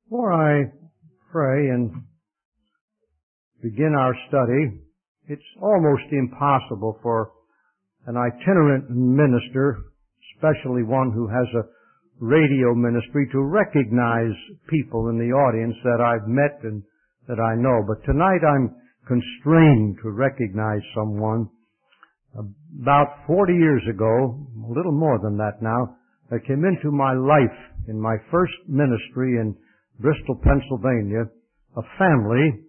Before I pray and begin our study, it's almost impossible for an itinerant minister, especially one who has a radio ministry, to recognize people in the audience that I've met and that I know. But tonight I'm constrained to recognize someone. About 40 years ago, a little more than that now, that came into my life in my first ministry in Bristol, Pennsylvania, a family.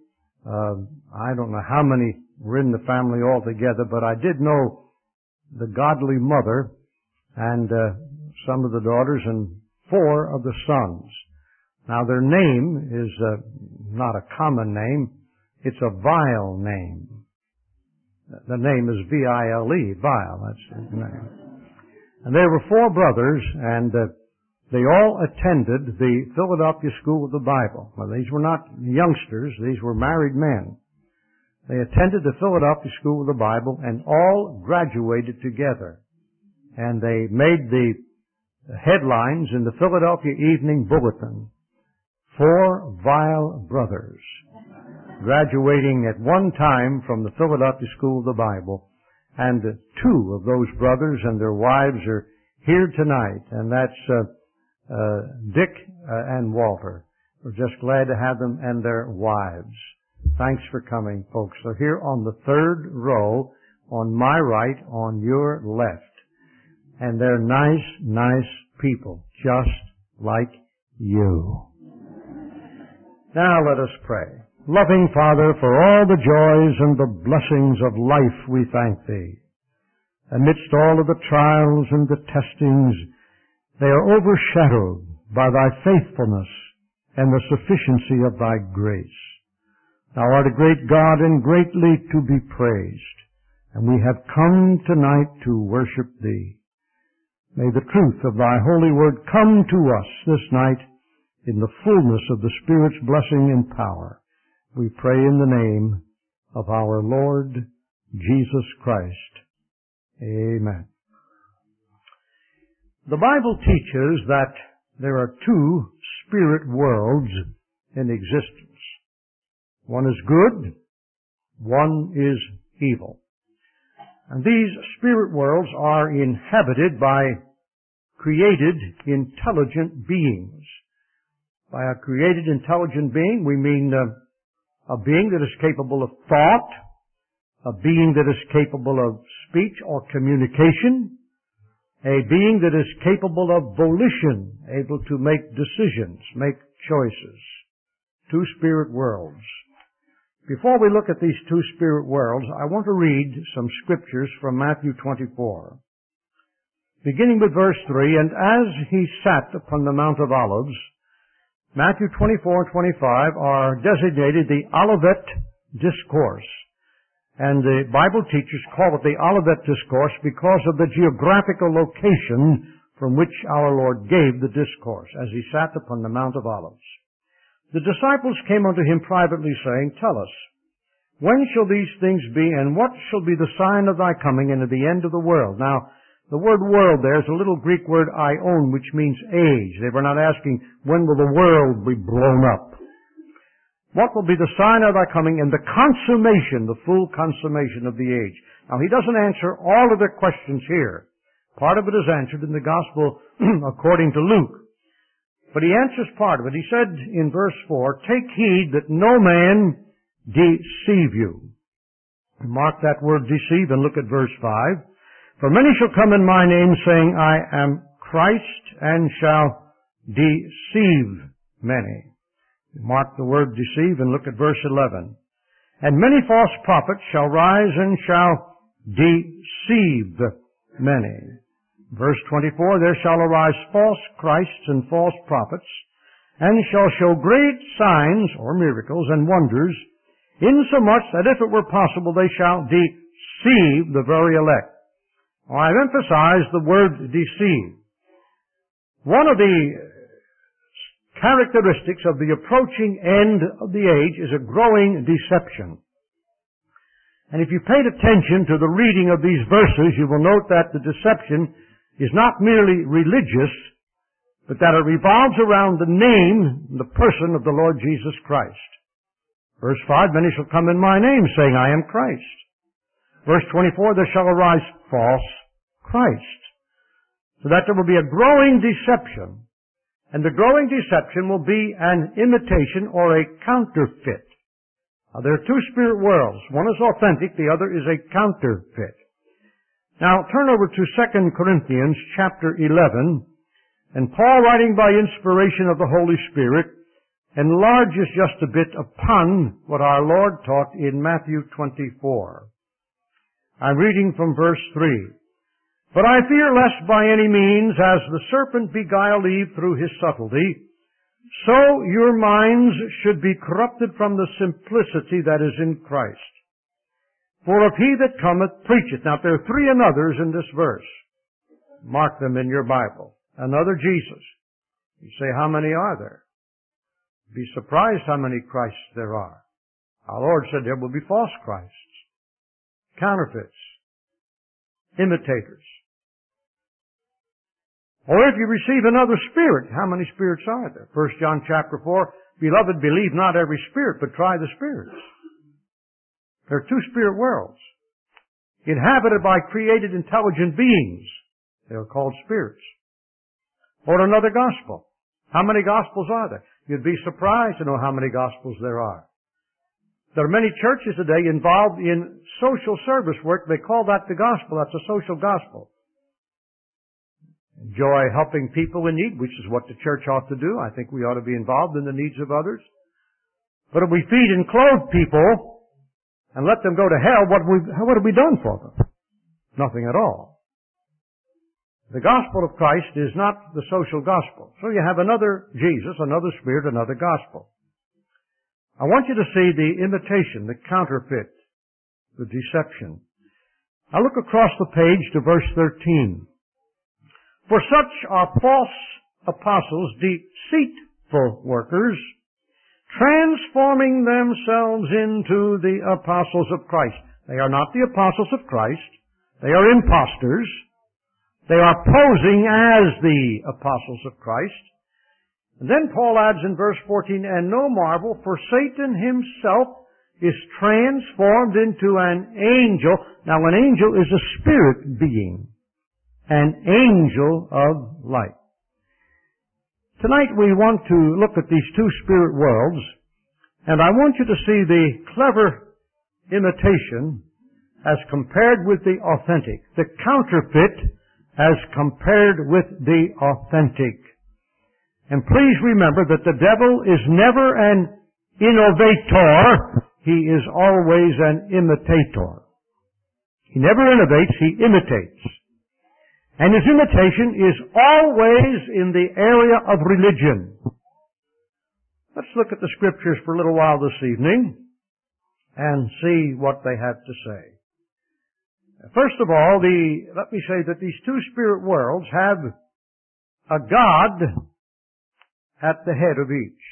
I don't know how many were in the family altogether, but I did know the godly mother and some of the daughters and 4 of the sons. Now their name is not a common name. It's a vile name. The name is V-I-L-E, vile, that's his name. And there were 4 brothers, and they all attended the Philadelphia School of the Bible. Well, these were not youngsters, these were married men. They attended the Philadelphia School of the Bible and all graduated together. And they made the headlines in the Philadelphia Evening Bulletin. 4 vile brothers graduating at one time from the Philadelphia School of the Bible. And 2 of those brothers and their wives are here tonight, and that's Dick and Walter. We're just glad to have them and their wives. Thanks for coming, folks. They're here on the 3rd row, on my right, on your left. And they're nice people, just like you. Now let us pray. Loving Father, for all the joys and the blessings of life we thank Thee. Amidst all of the trials and the testings, they are overshadowed by Thy faithfulness and the sufficiency of Thy grace. Thou art a great God and greatly to be praised, and we have come tonight to worship Thee. May the truth of Thy holy word come to us this night in the fullness of the Spirit's blessing and power. We pray in the name of our Lord Jesus Christ. Amen. The Bible teaches that there are 2 spirit worlds in existence. One is good, one is evil. And these spirit worlds are inhabited by created intelligent beings. By a created intelligent being, we mean a being that is capable of thought, a being that is capable of speech or communication, a being that is capable of volition, able to make decisions, make choices. 2 spirit worlds. Before we look at these 2 spirit worlds, I want to read some scriptures from Matthew 24. Beginning with verse 3, and as he sat upon the Mount of Olives, Matthew 24 and 25 are designated the Olivet Discourse. And the Bible teachers call it the Olivet Discourse because of the geographical location from which our Lord gave the discourse as he sat upon the Mount of Olives. The disciples came unto him privately, saying, Tell us, when shall these things be, and what shall be the sign of thy coming and of the end of the world? Now, the word world there is a little Greek word aion, which means age. They were not asking, when will the world be blown up? What will be the sign of thy coming and the consummation, the full consummation of the age? Now, he doesn't answer all of their questions here. Part of it is answered in the Gospel according to Luke. But he answers part of it. He said in verse 4, Take heed that no man deceive you. Mark that word deceive and look at verse 5. For many shall come in my name, saying, I am Christ, and shall deceive many. Mark the word deceive and look at verse 11. And many false prophets shall rise and shall deceive many. Verse 24, there shall arise false Christs and false prophets, and shall show great signs or miracles and wonders, insomuch that if it were possible they shall deceive the very elect. Well, I've emphasized the word deceive. One of the characteristics of the approaching end of the age is a growing deception. And if you paid attention to the reading of these verses, you will note that the deception is not merely religious, but that it revolves around the name and the person of the Lord Jesus Christ. Verse 5, many shall come in my name, saying, I am Christ. Verse 24, there shall arise false Christ. So that there will be a growing deception, and the growing deception will be an imitation or a counterfeit. Now, there are two spirit worlds. One is authentic, the other is a counterfeit. Now, turn over to 2 Corinthians chapter 11, and Paul, writing by inspiration of the Holy Spirit, enlarges just a bit upon what our Lord taught in Matthew 24. I'm reading from verse 3. But I fear lest by any means, as the serpent beguiled Eve through his subtlety, so your minds should be corrupted from the simplicity that is in Christ. For if he that cometh preacheth, now there are three another's in this verse. Mark them in your Bible. Another Jesus. You say, how many are there? Be surprised how many Christs there are. Our Lord said there will be false Christs, counterfeits, imitators. Or if you receive another spirit, how many spirits are there? 1 John chapter 4, beloved, believe not every spirit, but try the spirits. There are two spirit worlds, inhabited by created intelligent beings. They are called spirits. Or another gospel. How many gospels are there? You'd be surprised to know how many gospels there are. There are many churches today involved in social service work. They call that the gospel. That's a social gospel. Enjoy helping people in need, which is what the church ought to do. I think we ought to be involved in the needs of others. But if we feed and clothe people and let them go to hell, what have we done for them? Nothing at all. The gospel of Christ is not the social gospel. So you have another Jesus, another Spirit, another gospel. I want you to see the imitation, the counterfeit, the deception. I look across the page to verse 13. For such are false apostles, deceitful workers, transforming themselves into the apostles of Christ. They are not the apostles of Christ. They are impostors. They are posing as the apostles of Christ. And then Paul adds in verse 14, and no marvel, for Satan himself is transformed into an angel. Now, an angel is a spirit being, an angel of light. Tonight we want to look at these two spirit worlds, and I want you to see the clever imitation as compared with the authentic, the counterfeit as compared with the authentic. And please remember that the devil is never an innovator. He is always an imitator. He never innovates, he imitates. And his imitation is always in the area of religion. Let's look at the scriptures for a little while this evening and see what they have to say. First of all, let me say that these two spirit worlds have a God at the head of each.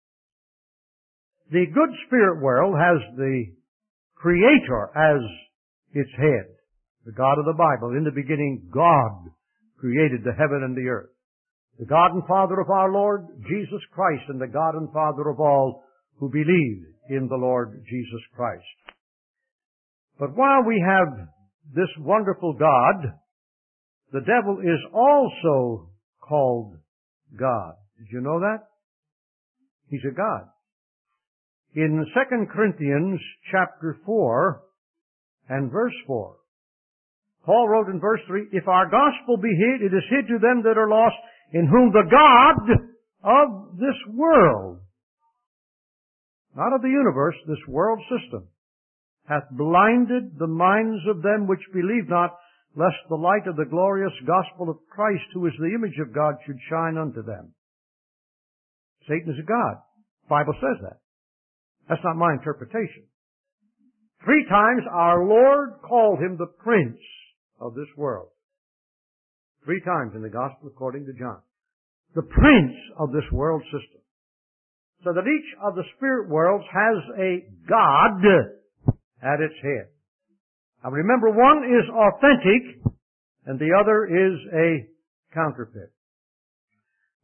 The good spirit world has the Creator as its head, the God of the Bible. In the beginning, God created the heaven and the earth. The God and Father of our Lord Jesus Christ, and the God and Father of all who believe in the Lord Jesus Christ. But while we have this wonderful God, the devil is also called God. Did you know that? He's a God. In 2 Corinthians chapter 4 and verse 4, Paul wrote in verse 3, if our gospel be hid, it is hid to them that are lost, in whom the God of this world, not of the universe, this world system, hath blinded the minds of them which believe not, lest the light of the glorious gospel of Christ, who is the image of God, should shine unto them. Satan is a God. The Bible says that. That's not my interpretation. 3 times our Lord called him the prince of this world. 3 times in the gospel according to John. The prince of this world system. So that each of the spirit worlds has a God at its head. Now remember, one is authentic and the other is a counterfeit.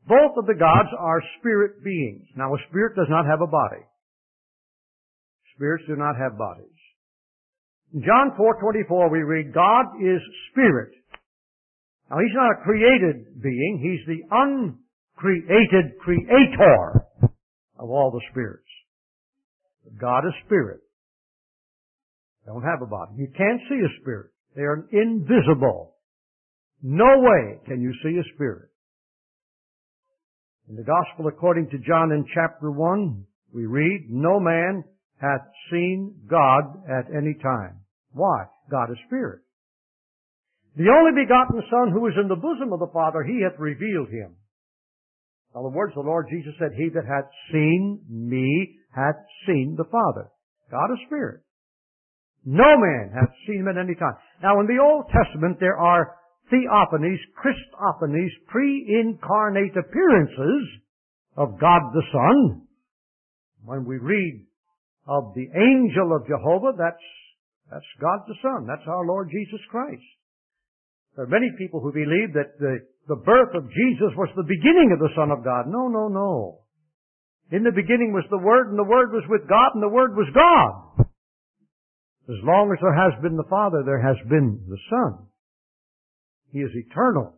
Both of the gods are spirit beings. Now, a spirit does not have a body. Spirits do not have bodies. In John 4:24 we read, God is spirit. Now, He's not a created being. He's the uncreated creator of all the spirits. But God is spirit. They don't have a body. You can't see a spirit. They are invisible. No way can you see a spirit. In the Gospel according to John in chapter 1, we read, no man hath seen God at any time. Why? God is spirit. The only begotten Son who is in the bosom of the Father, He hath revealed Him. In other words, the Lord Jesus said, He that hath seen me hath seen the Father. God is spirit. No man hath seen Him at any time. Now, in the Old Testament, there are theophanies, Christophanies, pre-incarnate appearances of God the Son. When we read of the angel of Jehovah, that's God the Son. That's our Lord Jesus Christ. There are many people who believe that the birth of Jesus was the beginning of the Son of God. No, no, no. In the beginning was the Word, and the Word was with God, and the Word was God. As long as there has been the Father, there has been the Son. He is eternal.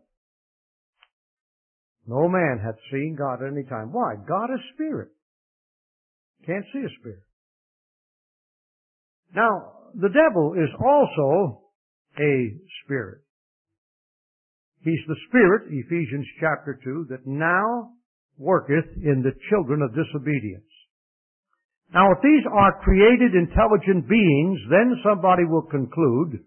No man hath seen God at any time. Why? God is spirit. Can't see a spirit. Now, the devil is also a spirit. He's the spirit, Ephesians chapter 2, that now worketh in the children of disobedience. Now, if these are created intelligent beings, then somebody will conclude,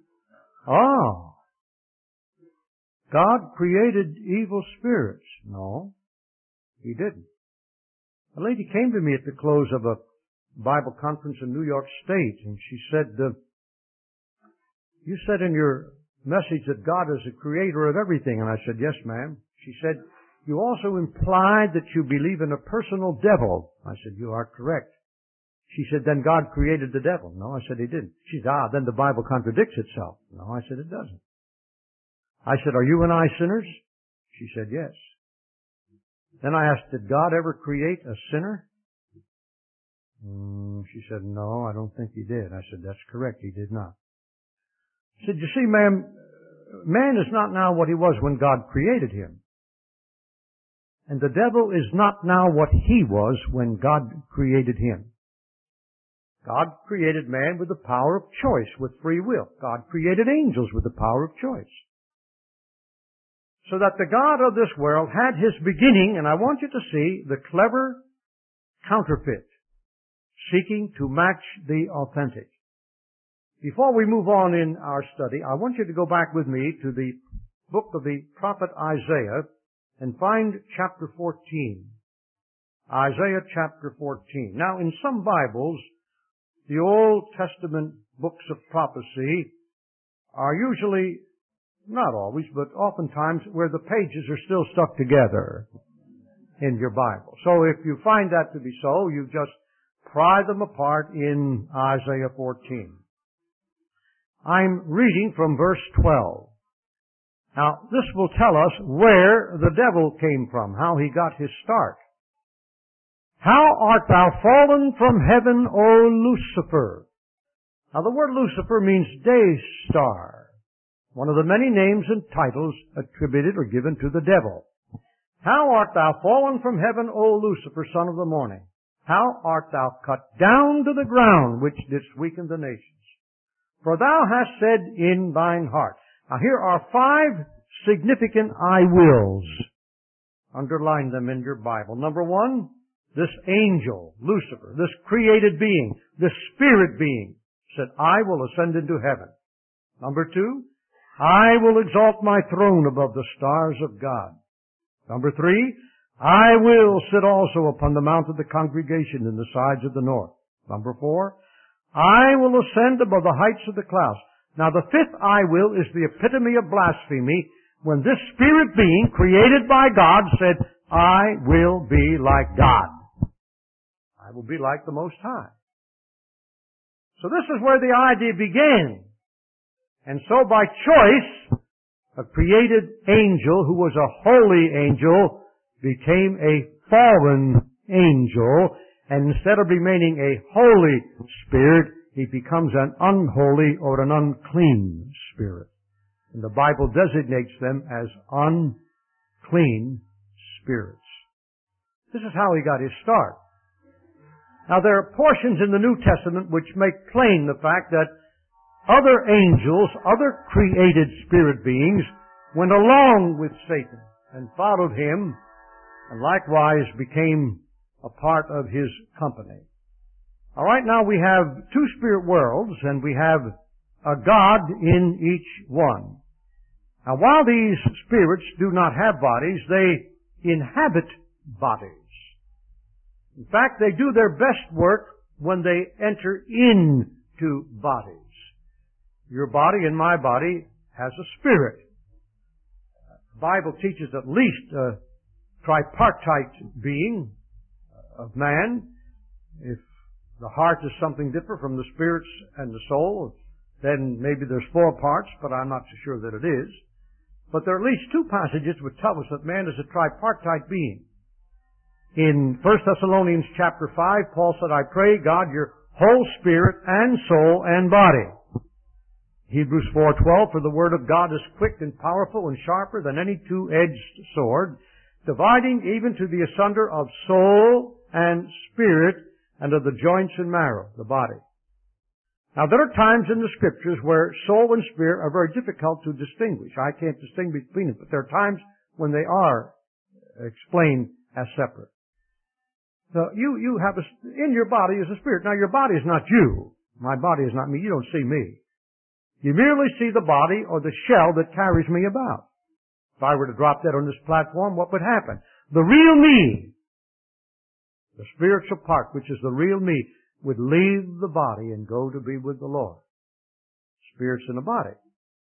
God created evil spirits. No, He didn't. A lady came to me at the close of a Bible conference in New York State, and she said, you said in your message that God is the creator of everything. And I said, yes, ma'am. She said, you also implied that you believe in a personal devil. I said, you are correct. She said, then God created the devil. No, I said, He didn't. She said, then the Bible contradicts itself. No, I said, it doesn't. I said, are you and I sinners? She said, yes. Then I asked, did God ever create a sinner? She said, no, I don't think He did. I said, that's correct, He did not. She said, you see, ma'am, man is not now what he was when God created him. And the devil is not now what he was when God created him. God created man with the power of choice, with free will. God created angels with the power of choice. So that the God of this world had His beginning, and I want you to see the clever counterfeit, seeking to match the authentic. Before we move on in our study, I want you to go back with me to the book of the prophet Isaiah and find chapter 14. Isaiah chapter 14. Now, in some Bibles, the Old Testament books of prophecy are usually, not always, but oftentimes where the pages are still stuck together in your Bible. So if you find that to be so, you just pry them apart in Isaiah 14. I'm reading from verse 12. Now, this will tell us where the devil came from, how he got his start. How art thou fallen from heaven, O Lucifer? Now, the word Lucifer means day star, one of the many names and titles attributed or given to the devil. How art thou fallen from heaven, O Lucifer, son of the morning? How art thou cut down to the ground, which didst weaken the nations? For thou hast said in thine heart. Now here are 5 significant I wills. Underline them in your Bible. Number 1, this angel, Lucifer, this created being, this spirit being, said, I will ascend into heaven. Number 2, I will exalt my throne above the stars of God. Number 3, I will sit also upon the mount of the congregation in the sides of the north. Number 4, I will ascend above the heights of the clouds. Now the 5th I will is the epitome of blasphemy when this spirit being created by God said, I will be like God. I will be like the Most High. So this is where the idea began. And so by choice, a created angel who was a holy angel became a fallen angel, and instead of remaining a holy spirit, he becomes an unholy or an unclean spirit. And the Bible designates them as unclean spirits. This is how he got his start. Now there are portions in the New Testament which make plain the fact that other angels, other created spirit beings, went along with Satan and followed him, and likewise became a part of his company. All right, now we have two spirit worlds, and we have a God in each one. Now, while these spirits do not have bodies, they inhabit bodies. In fact, they do their best work when they enter into bodies. Your body and my body has a spirit. The Bible teaches at least a tripartite being of man. If the heart is something different from the spirits and the soul, then maybe there's four parts, but I'm not so sure that it is. But there are at least two passages which tell us that man is a tripartite being. In 1 Thessalonians chapter 5, Paul said, I pray God your whole spirit and soul and body. Hebrews 4:12, for the word of God is quick and powerful and sharper than any two-edged sword, dividing even to the asunder of soul and spirit and of the joints and marrow, the body. Now there are times in the scriptures where soul and spirit are very difficult to distinguish. I can't distinguish between them, but there are times when they are explained as separate. So you have in your body is a spirit. Now your body is not you. My body is not me. You don't see me. You merely see the body or the shell that carries me about. If I were to drop that on this platform, what would happen? The real me, the spiritual part, which is the real me, would leave the body and go to be with the Lord. Spirit's in the body.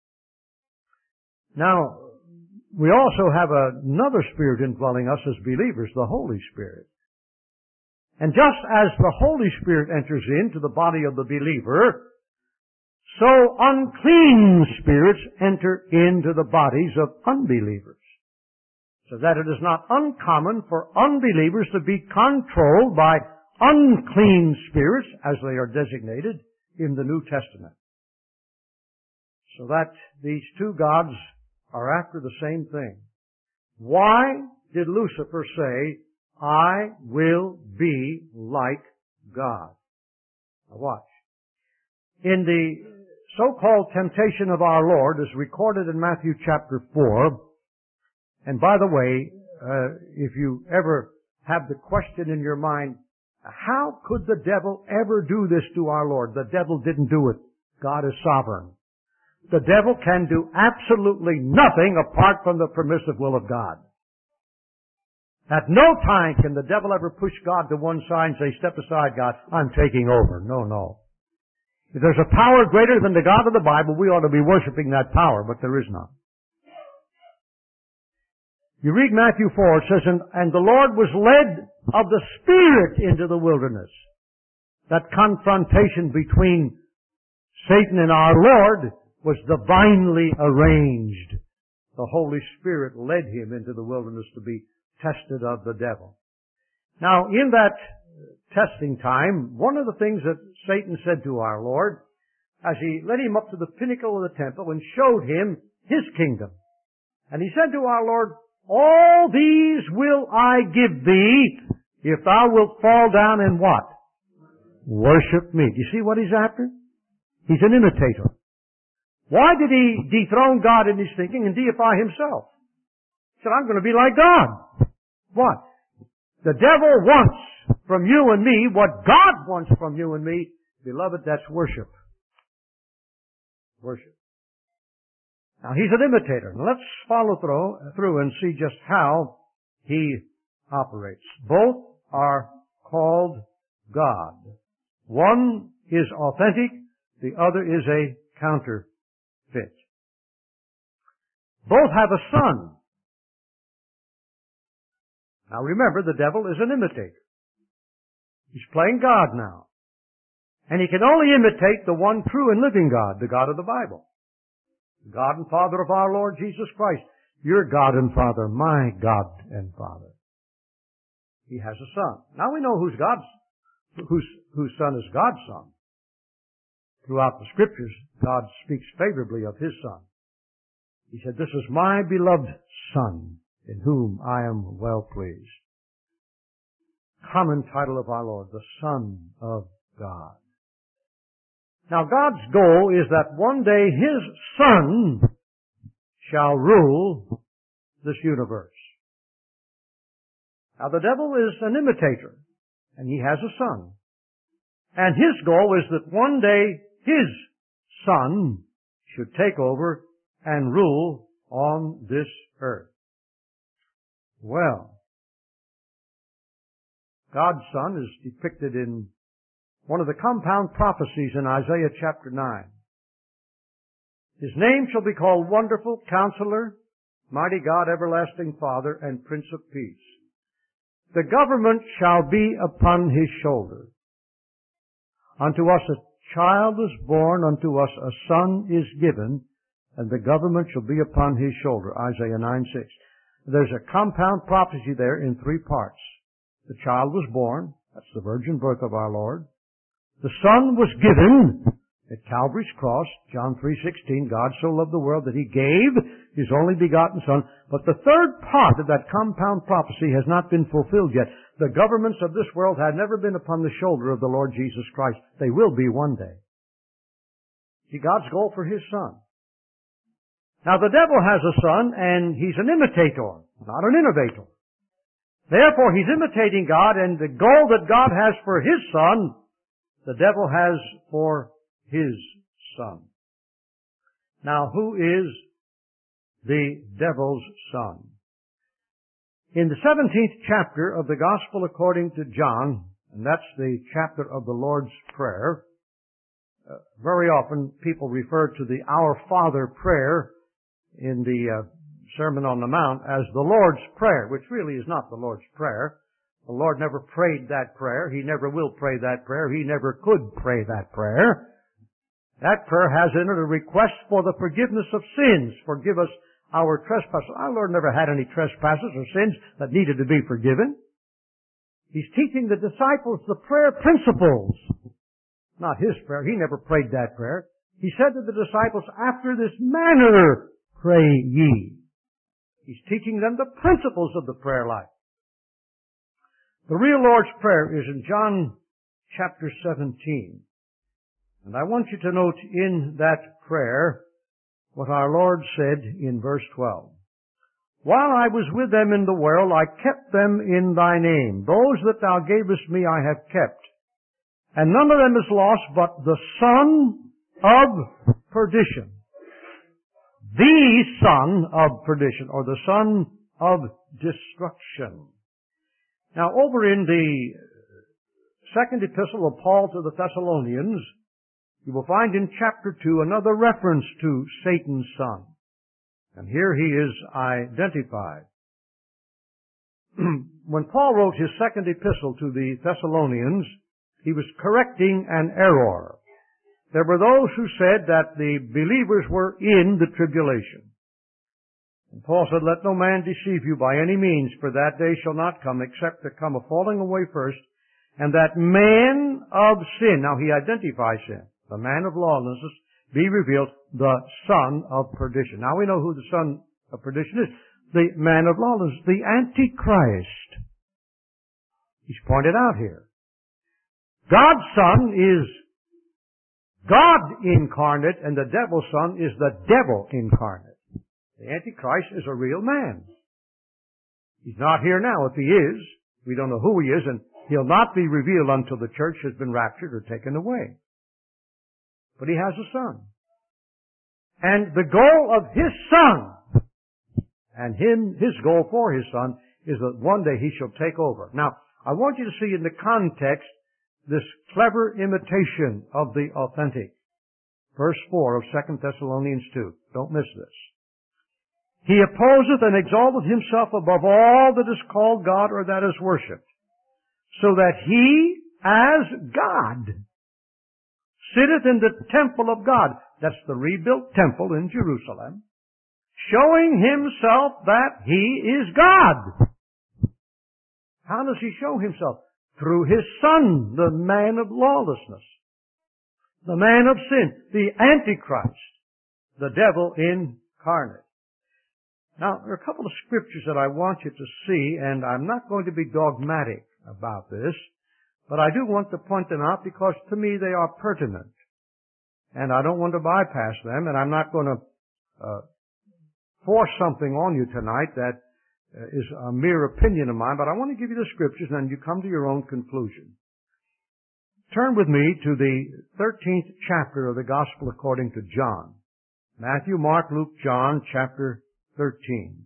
Now, we also have another spirit indwelling us as believers, the Holy Spirit. And just as the Holy Spirit enters into the body of the believer, so unclean spirits enter into the bodies of unbelievers. So that it is not uncommon for unbelievers to be controlled by unclean spirits, as they are designated in the New Testament. So that these two gods are after the same thing. Why did Lucifer say, I will be like God? Now watch. In the so-called temptation of our Lord is recorded in Matthew chapter 4. And by the way, if you ever have the question in your mind, how could the devil ever do this to our Lord? The devil didn't do it. God is sovereign. The devil can do absolutely nothing apart from the permissive will of God. At no time can the devil ever push God to one side and say, step aside, God, I'm taking over. No. If there's a power greater than the God of the Bible, we ought to be worshiping that power, but there is none. You read Matthew 4, it says, and the Lord was led of the Spirit into the wilderness. That confrontation between Satan and our Lord was divinely arranged. The Holy Spirit led him into the wilderness to be tested of the devil. Now, in that testing time, one of the things that Satan said to our Lord, as he led him up to the pinnacle of the temple and showed him his kingdom. And he said to our Lord, all these will I give thee if thou wilt fall down and what? Worship me. Do you see what he's after? He's an imitator. Why did he dethrone God in his thinking and deify himself? He said, I'm going to be like God. What? The devil wants from you and me what God wants from you and me. Beloved, that's worship. Worship. Now, he's an imitator. Now, let's follow through and see just how he operates. Both are called God. One is authentic, the other is a counterfeit. Both have a son. Now remember, the devil is an imitator. He's playing God now. And he can only imitate the one true and living God, the God of the Bible. The God and Father of our Lord Jesus Christ. Your God and Father, my God and Father. He has a son. Now we know whose son is God's son. Throughout the Scriptures, God speaks favorably of His Son. He said, "This is my beloved Son, in whom I am well pleased." Common title of our Lord, the Son of God. Now God's goal is that one day His Son shall rule this universe. Now the devil is an imitator, and he has a son. And his goal is that one day his Son should take over and rule on this earth. Well, God's Son is depicted in one of the compound prophecies in Isaiah chapter 9. His name shall be called Wonderful Counselor, Mighty God, Everlasting Father, and Prince of Peace. The government shall be upon His shoulder. Unto us a child is born, unto us a son is given, and the government shall be upon His shoulder. Isaiah 9:6. There's a compound prophecy there in three parts. The child was born. That's the virgin birth of our Lord. The Son was given at Calvary's cross. John 3:16. God so loved the world that He gave His only begotten Son. But the third part of that compound prophecy has not been fulfilled yet. The governments of this world had never been upon the shoulder of the Lord Jesus Christ. They will be one day. See, God's goal for His Son. Now the devil has a son, and he's an imitator, not an innovator. Therefore, he's imitating God, and the goal that God has for His Son, the devil has for his son. Now, who is the devil's son? In the 17th chapter of the Gospel according to John, and that's the chapter of the Lord's Prayer, very often people refer to the Our Father prayer in the Sermon on the Mount as the Lord's Prayer, which really is not the Lord's Prayer. The Lord never prayed that prayer. He never will pray that prayer. He never could pray that prayer. That prayer has in it a request for the forgiveness of sins. Forgive us our trespasses. Our Lord never had any trespasses or sins that needed to be forgiven. He's teaching the disciples the prayer principles. Not His prayer. He never prayed that prayer. He said to the disciples, "After this manner pray ye." He's teaching them the principles of the prayer life. The real Lord's Prayer is in John chapter 17. And I want you to note in that prayer what our Lord said in verse 12. "While I was with them in the world, I kept them in Thy name. Those that Thou gavest me I have kept. And none of them is lost but the son of perdition." The son of perdition, or the son of destruction. Now, over in the second epistle of Paul to the Thessalonians, you will find in chapter 2 another reference to Satan's son. And here he is identified. When Paul wrote his second epistle to the Thessalonians, he was correcting an error. There were those who said that the believers were in the tribulation. And Paul said, "Let no man deceive you by any means, for that day shall not come, except there come a falling away first, and that man of sin," now he identifies sin, "the man of lawlessness, be revealed, the son of perdition." Now we know who the son of perdition is. The man of lawlessness, the Antichrist. He's pointed out here. God's son is God incarnate, and the devil's son is the devil incarnate. The Antichrist is a real man. He's not here now. If he is, we don't know who he is, and he'll not be revealed until the church has been raptured or taken away. But he has a son. And the goal of his son, and his goal for his son, is that one day he shall take over. Now, I want you to see in the context this clever imitation of the authentic. Verse 4 of 2 Thessalonians 2. Don't miss this. "He opposeth and exalteth himself above all that is called God or that is worshipped, so that he, as God, sitteth in the temple of God." That's the rebuilt temple in Jerusalem, "showing himself that he is God." How does He show Himself? Through His Son, the man of lawlessness, the man of sin, the Antichrist, the devil incarnate. Now, there are a couple of scriptures that I want you to see, and I'm not going to be dogmatic about this, but I do want to point them out because to me they are pertinent. And I don't want to bypass them, and I'm not going to force something on you tonight that is a mere opinion of mine, but I want to give you the scriptures and then you come to your own conclusion. Turn with me to the 13th chapter of the Gospel according to John. Matthew, Mark, Luke, John, chapter 13.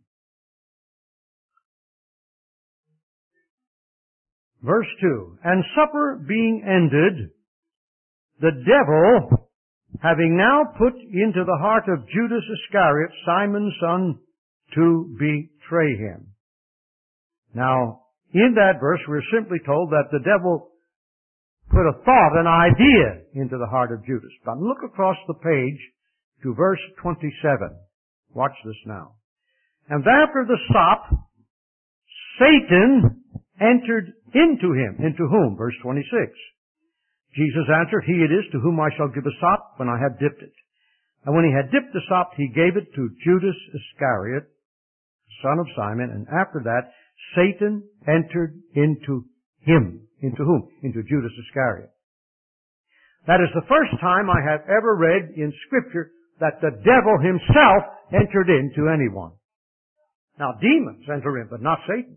Verse 2. And supper being ended, the devil, having now put into the heart of Judas Iscariot, Simon's son, to betray Him. Now, in that verse, we're simply told that the devil put a thought, an idea, into the heart of Judas. But look across the page to verse 27. Watch this now. And after the sop, Satan entered into him. Into whom? Verse 26. Jesus answered, He it is to whom I shall give a sop when I have dipped it. And when he had dipped the sop, he gave it to Judas Iscariot, son of Simon, and after that, Satan entered into him. Into whom? Into Judas Iscariot. That is the first time I have ever read in Scripture that the devil himself entered into anyone. Now, demons enter in, but not Satan.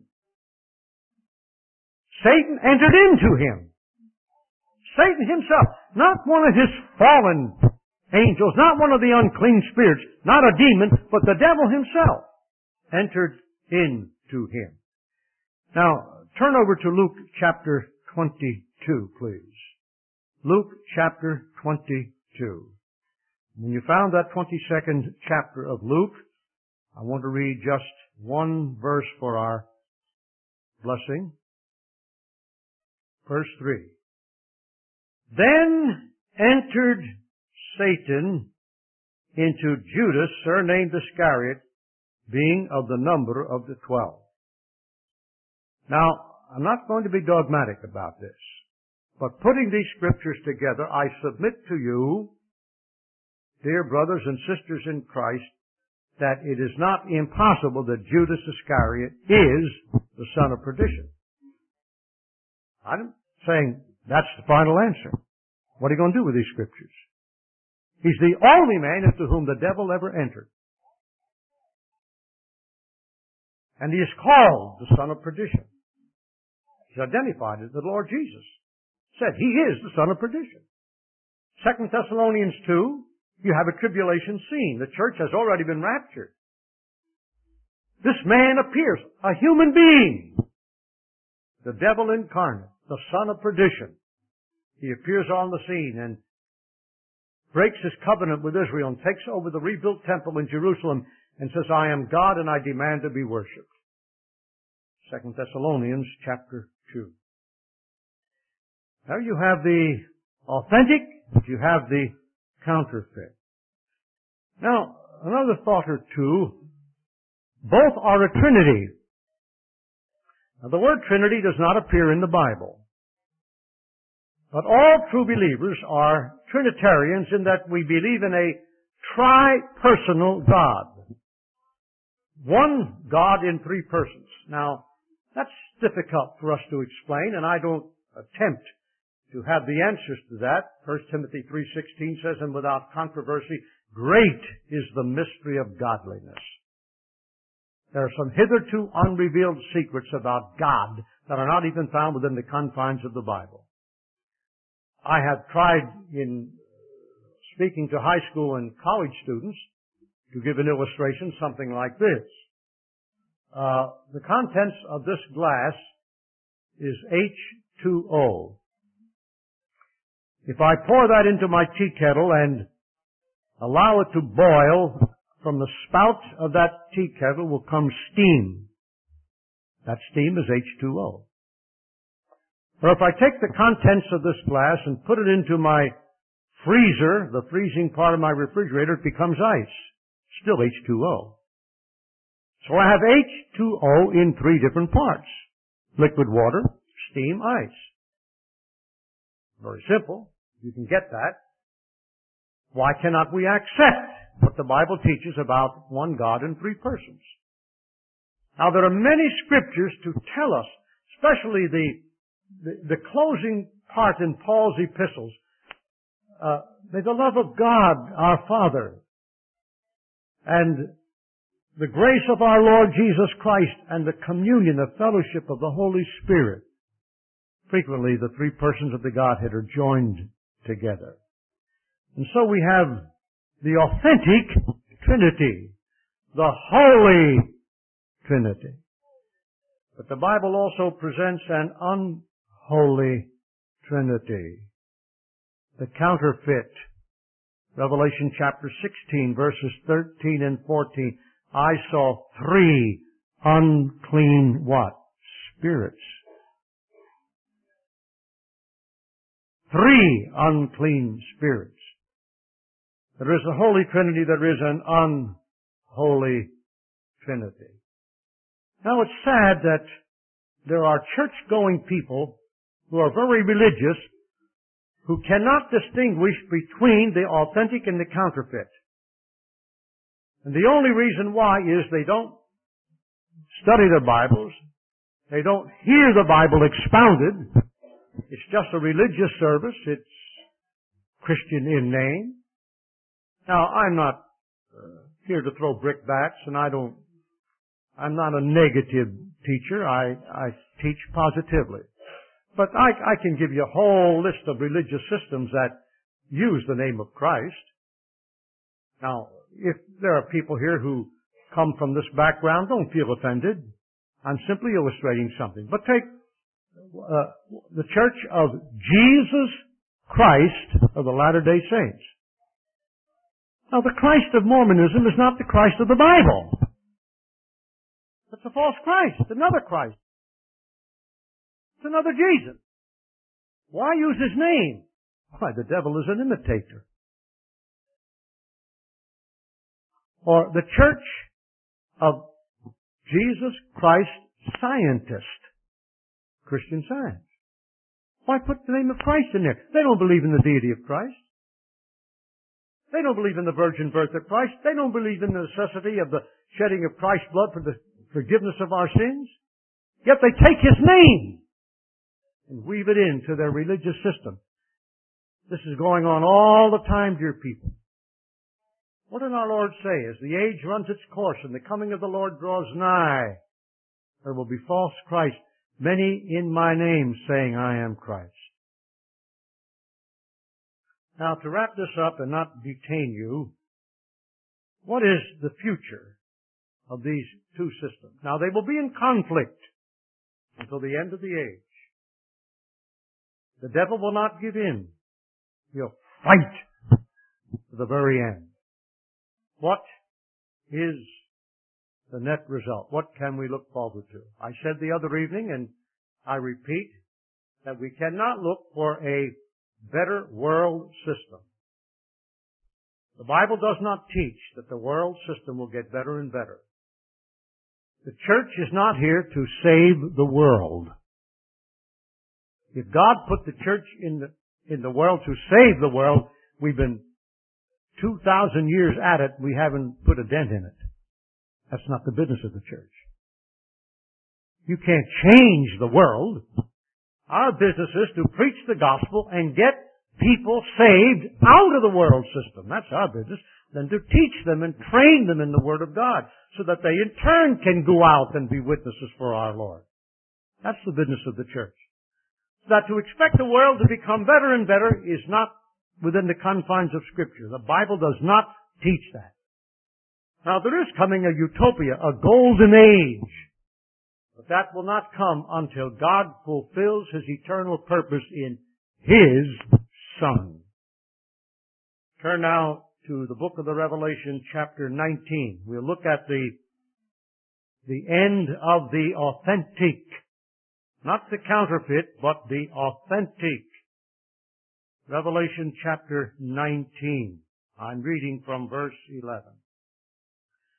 Satan entered into him. Satan himself, not one of his fallen angels, not one of the unclean spirits, not a demon, but the devil himself entered into him. Now, turn over to Luke chapter 22, please. Luke chapter 22. When you found that 22nd chapter of Luke, I want to read just one verse for our blessing. Verse 3. Then entered Satan into Judas, surnamed Iscariot, being of the number of the 12. Now, I'm not going to be dogmatic about this, but putting these scriptures together, I submit to you, dear brothers and sisters in Christ, that it is not impossible that Judas Iscariot is the son of perdition. I'm saying that's the final answer. What are you going to do with these scriptures? He's the only man into whom the devil ever entered. And he is called the son of perdition. He's identified as the Lord Jesus. Said he is the son of perdition. 2 Thessalonians 2, you have a tribulation scene. The church has already been raptured. This man appears, a human being. The devil incarnate, the son of perdition. He appears on the scene and breaks his covenant with Israel and takes over the rebuilt temple in Jerusalem and says, I am God and I demand to be worshipped. 2 Thessalonians chapter 2. Now you have the authentic, you have the counterfeit. Now, another thought or two. Both are a trinity. Now, the word Trinity does not appear in the Bible. But all true believers are Trinitarians in that we believe in a tri-personal God. One God in three persons. Now, that's difficult for us to explain, and I don't attempt to have the answers to that. 1 Timothy 3:16 says, and without controversy, great is the mystery of godliness. There are some hitherto unrevealed secrets about God that are not even found within the confines of the Bible. I have tried in speaking to high school and college students to give an illustration, something like this. The contents of this glass is H2O. If I pour that into my tea kettle and allow it to boil, from the spout of that tea kettle will come steam. That steam is H2O. Or if I take the contents of this glass and put it into my freezer, the freezing part of my refrigerator, it becomes ice. Still H2O. So I have H2O in three different parts. Liquid water, steam, ice. Very simple. You can get that. Why cannot we accept what the Bible teaches about one God in three persons? Now, there are many scriptures to tell us, especially the closing part in Paul's epistles. May the love of God, our Father, and the grace of our Lord Jesus Christ, and the communion, the fellowship of the Holy Spirit. Frequently, the three persons of the Godhead are joined together. And so we have the authentic Trinity, the Holy Trinity. But the Bible also presents an unholy Trinity, the counterfeit. Revelation chapter 16, verses 13 and 14. I saw three unclean what? Spirits. Three unclean spirits. There is a Holy Trinity, there is an unholy Trinity. Now it's sad that there are church-going people who are very religious who cannot distinguish between the authentic and the counterfeit. And the only reason why is they don't study their Bibles. They don't hear the Bible expounded. It's just a religious service. It's Christian in name. Now, I'm not here to throw brickbats, and I'm not a negative teacher. I teach positively. But I can give you a whole list of religious systems that use the name of Christ. Now, if there are people here who come from this background, don't feel offended. I'm simply illustrating something. But take the Church of Jesus Christ of the Latter-day Saints. Now, the Christ of Mormonism is not the Christ of the Bible. It's a false Christ, another Christ. It's another Jesus. Why use his name? Why, the devil is an imitator. Or the Church of Jesus Christ Scientist, Christian Science. Why put the name of Christ in there? They don't believe in the deity of Christ. They don't believe in the virgin birth of Christ. They don't believe in the necessity of the shedding of Christ's blood for the forgiveness of our sins. Yet they take his name and weave it into their religious system. This is going on all the time, dear people. What did our Lord say? As the age runs its course and the coming of the Lord draws nigh, there will be false Christs, many in my name saying, I am Christ. Now, to wrap this up and not detain you, what is the future of these two systems? Now, they will be in conflict until the end of the age. The devil will not give in. He'll fight to the very end. What is the net result? What can we look forward to? I said the other evening, and I repeat, that we cannot look for a better world system. The Bible does not teach that the world system will get better and better. The church is not here to save the world. If God put the church in the world to save the world, we've been 2,000 years at it, we haven't put a dent in it. That's not the business of the church. You can't change the world. Our business is to preach the gospel and get people saved out of the world system. That's our business. Then to teach them and train them in the Word of God so that they in turn can go out and be witnesses for our Lord. That's the business of the church. That to expect the world to become better and better is not within the confines of Scripture. The Bible does not teach that. Now there is coming a utopia, a golden age. But that will not come until God fulfills His eternal purpose in His Son. Turn now to the book of the Revelation, chapter 19. We'll look at the end of the authentic. Not the counterfeit, but the authentic. Revelation chapter 19. I'm reading from verse 11.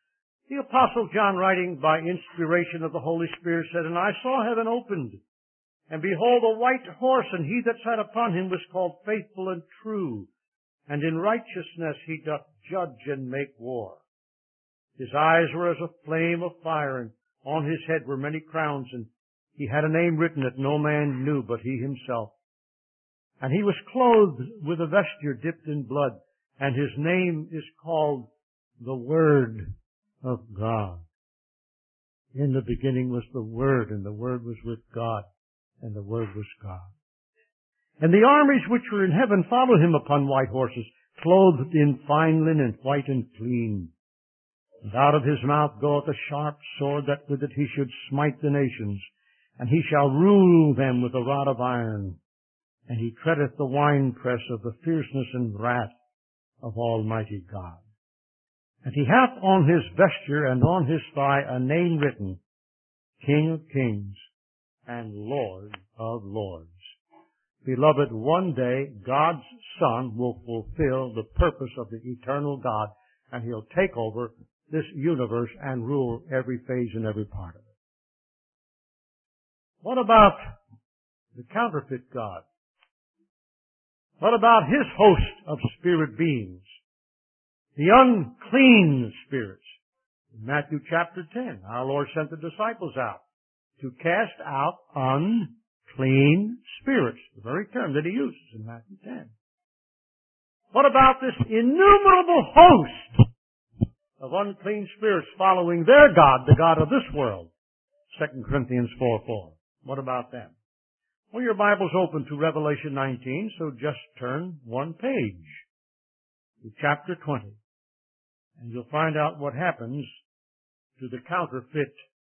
The Apostle John, writing by inspiration of the Holy Spirit, said, "And I saw heaven opened, and behold, a white horse, and he that sat upon him was called Faithful and True, and in righteousness he doth judge and make war. His eyes were as a flame of fire, and on his head were many crowns, and he had a name written that no man knew but he himself. And he was clothed with a vesture dipped in blood, and his name is called the Word of God. In the beginning was the Word, and the Word was with God, and the Word was God. And the armies which were in heaven followed him upon white horses, clothed in fine linen, white and clean. And out of his mouth goeth a sharp sword, that with it he should smite the nations. And he shall rule them with a rod of iron. And he treadeth the winepress of the fierceness and wrath of Almighty God. And he hath on his vesture and on his thigh a name written, King of Kings and Lord of Lords." Beloved, one day God's Son will fulfill the purpose of the eternal God, and He'll take over this universe and rule every phase and every part of it. What about the counterfeit God? What about his host of spirit beings? The unclean spirits. In Matthew chapter 10, our Lord sent the disciples out to cast out unclean spirits, the very term that He uses in Matthew 10. What about this innumerable host of unclean spirits following their God, the God of this world? 2 Corinthians 4:4. What about them? Well, your Bible's open to Revelation 19, so just turn one page to chapter 20, and you'll find out what happens to the counterfeit.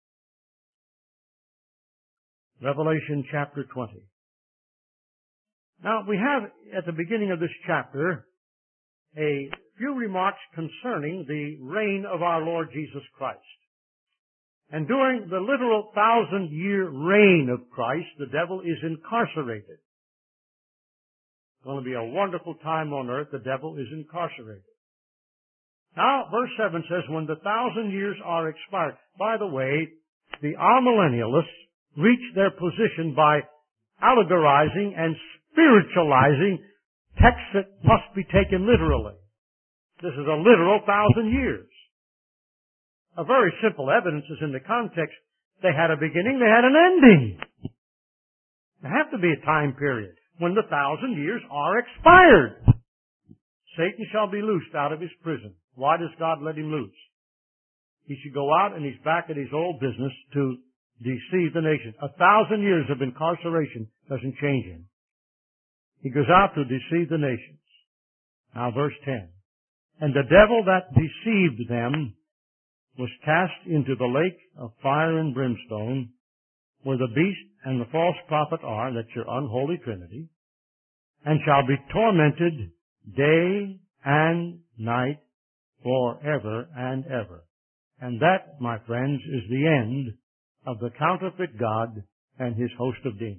Revelation chapter 20. Now, we have at the beginning of this chapter a few remarks concerning the reign of our Lord Jesus Christ. And during the literal 1,000-year reign of Christ, the devil is incarcerated. It's going to be a wonderful time on earth. The devil is incarcerated. Now, verse 7 says, when the 1,000 years are expired. By the way, the amillennialists reach their position by allegorizing and spiritualizing texts that must be taken literally. This is a literal 1,000 years. A very simple evidence is in the context. They had a beginning, they had an ending. There have to be a time period when the 1,000 years are expired. Satan shall be loosed out of his prison. Why does God let him loose? He should go out and he's back at his old business to deceive the nation. 1,000 years of incarceration doesn't change him. He goes out to deceive the nations. Now verse 10. And the devil that deceived them was cast into the lake of fire and brimstone, where the beast and the false prophet are, that's your unholy trinity, and shall be tormented day and night forever and ever. And that, my friends, is the end of the counterfeit God and his host of demons.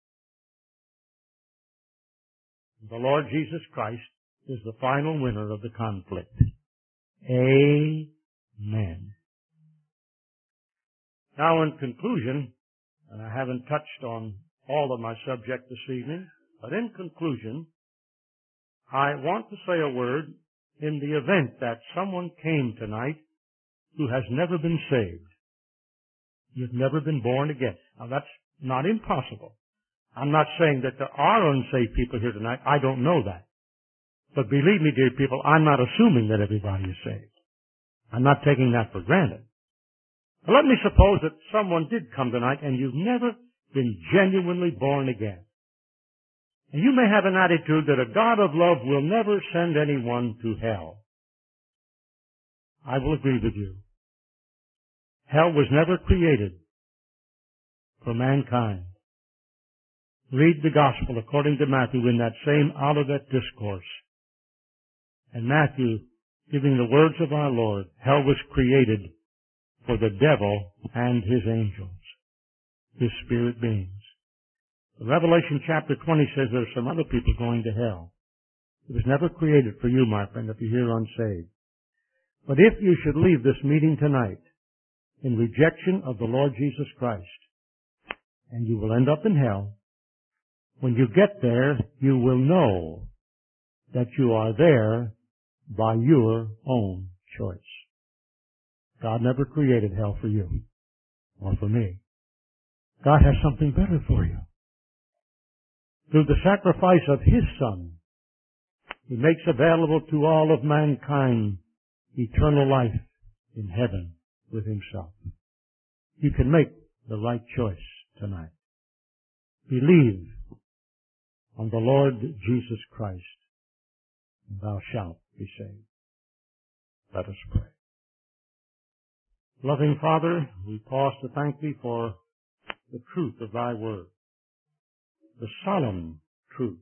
The Lord Jesus Christ is the final winner of the conflict. Amen. Now, in conclusion, and I haven't touched on all of my subject this evening, but in conclusion, I want to say a word in the event that someone came tonight who has never been saved. You've never been born again. Now, that's not impossible. I'm not saying that there are unsaved people here tonight. I don't know that. But believe me, dear people, I'm not assuming that everybody is saved. I'm not taking that for granted. But let me suppose that someone did come tonight and you've never been genuinely born again. And you may have an attitude that a God of love will never send anyone to hell. I will agree with you. Hell was never created for mankind. Read the Gospel according to Matthew in that same Olivet Discourse. And Matthew, giving the words of our Lord, hell was created for the devil and his angels, his spirit beings. Revelation chapter 20 says there are some other people going to hell. It was never created for you, my friend, if you're here unsaved. But if you should leave this meeting tonight in rejection of the Lord Jesus Christ, and you will end up in hell, when you get there, you will know that you are there by your own choice. God never created hell for you or for me. God has something better for you. Through the sacrifice of His Son, He makes available to all of mankind eternal life in heaven with Himself. You can make the right choice tonight. Believe on the Lord Jesus Christ, and thou shalt be saved. Let us pray. Loving Father, we pause to thank Thee for the truth of Thy Word, the solemn truth.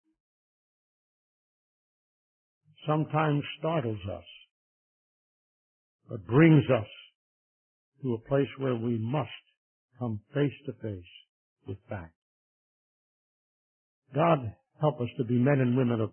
Sometimes startles us, but brings us to a place where we must come face to face with fact. God, help us to be men and women of